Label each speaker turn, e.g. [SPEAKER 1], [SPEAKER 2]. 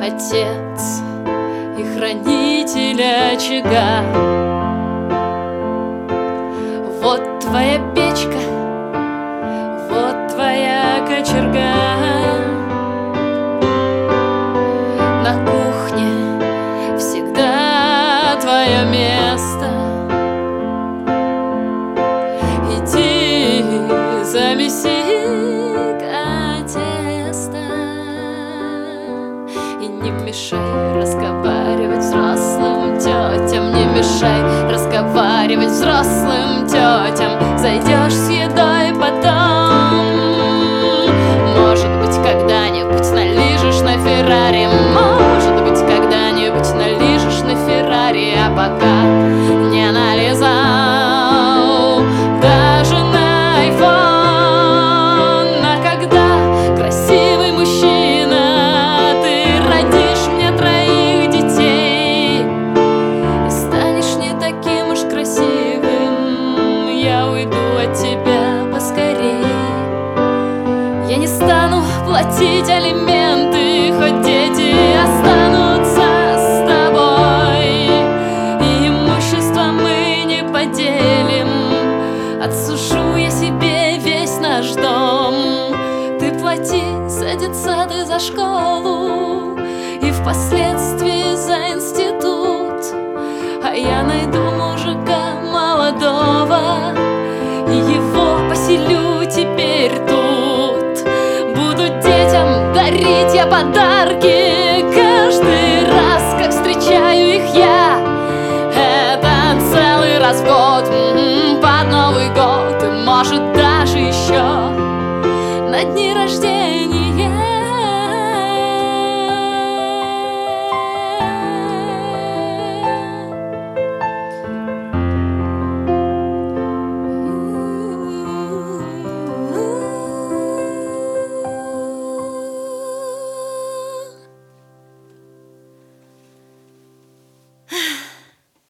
[SPEAKER 1] отец и хранитель очага. Вот твоя печка, вот твоя кочерга. На кухне всегда твое место. Иди, замеси-ка тесто и не мешай разговаривать взрослым тетям. Не мешай разговаривать взрослым тетям. Зайдешь с едой потом. Может быть, когда-нибудь налижешь на Феррари. Может быть, когда-нибудь налижешь на Феррари. А пока не нализал даже на айфон. А когда, красивый мужчина, ты родишь мне 3 детей и станешь не таким уж красивым, я уйду от тебя поскорей. Я не стану платить алименты, хоть дети останутся с тобой, и имущество мы не поделим. Отсушу я себе весь наш дом. Ты плати за детсад и за школу, и впоследствии за институт. А я найду мужика молодого, и его поселю теперь тут. Буду детям дарить я подарки каждый раз, как встречаю их я. Это целый раз в год, под Новый год, и может даже еще на дни рождения.